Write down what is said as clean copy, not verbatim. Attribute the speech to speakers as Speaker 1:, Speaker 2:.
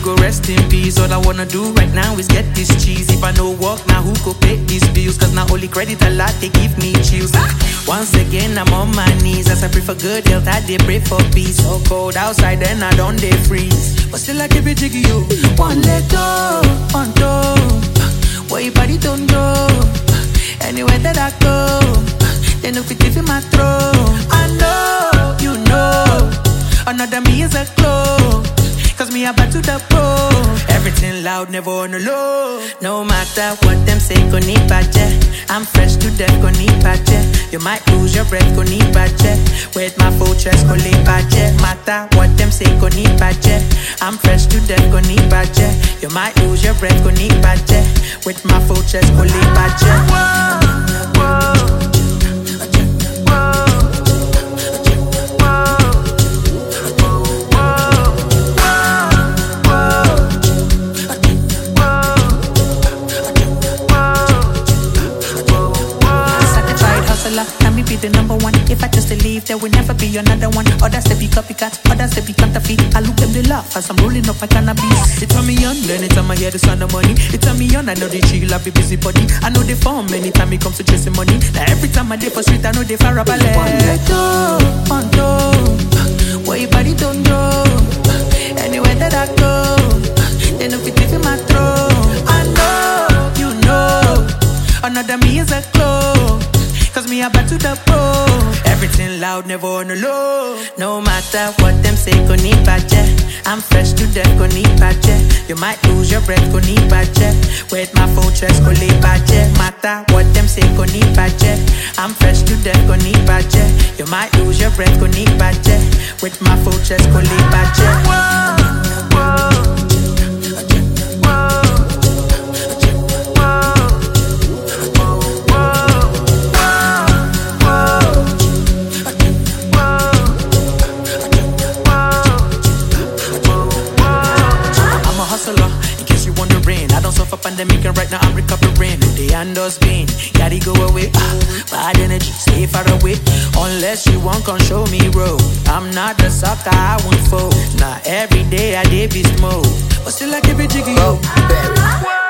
Speaker 1: go rest in peace. All I wanna do right now is get this cheese. If I no work, now who go pay these bills? Cause now only credit a lot, they give me chills. Once again, I'm on my knees. As I pray for good health, I did pray for peace. So cold outside, then I don't they freeze. But still I keep it jiggy, yo. One leg go, one toe. Where your body don't go. Anywhere that I go, they no fit in my throat. I know, you know, another me is a glow. Cause me about to the pro. Everything loud, never on the low. No matter what them say, go need budget. I'm fresh to death, go need budget. You might lose your breath, go need budget. With my full chest, go need budget. Matter what them say, go need budget. I'm fresh to death, go need budget. You might lose your breath, go need budget. With my full chest, go need budget. Whoa, whoa. Can me be the number one? If I just leave, there will never be another one. Others they be copycat, others they be counterfeit. I look them, they laugh as I'm rolling up my cannabis. It turn me on, anytime I hear the sound of money. It turn me on, I know they chill, I be busy body. I know they form anytime it comes to chasing money. Now every time I dey for street, I know they far up a leg. One toe, where your body don't go. Anywhere that I go, they know fit in my throat. I know, you know, another me is a glow. Cause me about to the pro. Everything loud, never on the low. No matter what them say, go need budget. I'm fresh to death, go need budget. You might lose your breath, go need budget. With my full chest, go need budget. Matter what them say, go need budget. I'm fresh to death, go need budget. You might lose your breath, go need budget. With my full chest, go need budget. Whoa, whoa. In case you wondering, I don't suffer pandemic and right now I'm recovering. The handles been, gotta go away. Bad energy, stay far away. Unless you want, come show me road. I'm not the sucker, I won't fold. Now every day I did beast mode, but still I keep it jiggy.